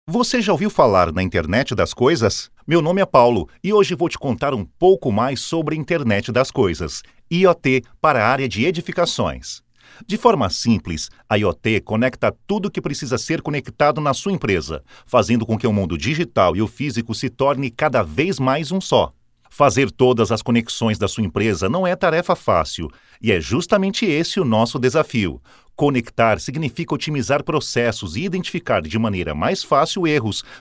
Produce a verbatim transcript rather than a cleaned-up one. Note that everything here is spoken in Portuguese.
Você já ouviu falar na Internet das Coisas? Meu nome é Paulo e hoje vou te contar um pouco mais sobre a Internet das Coisas, I O T, para a área de edificações. De forma simples, a I O T conecta tudo o que precisa ser conectado na sua empresa, fazendo com que o mundo digital e o físico se torne cada vez mais um só. Fazer todas as conexões da sua empresa não é tarefa fácil, e é justamente esse o nosso desafio. Conectar significa otimizar processos e identificar de maneira mais fácil erros,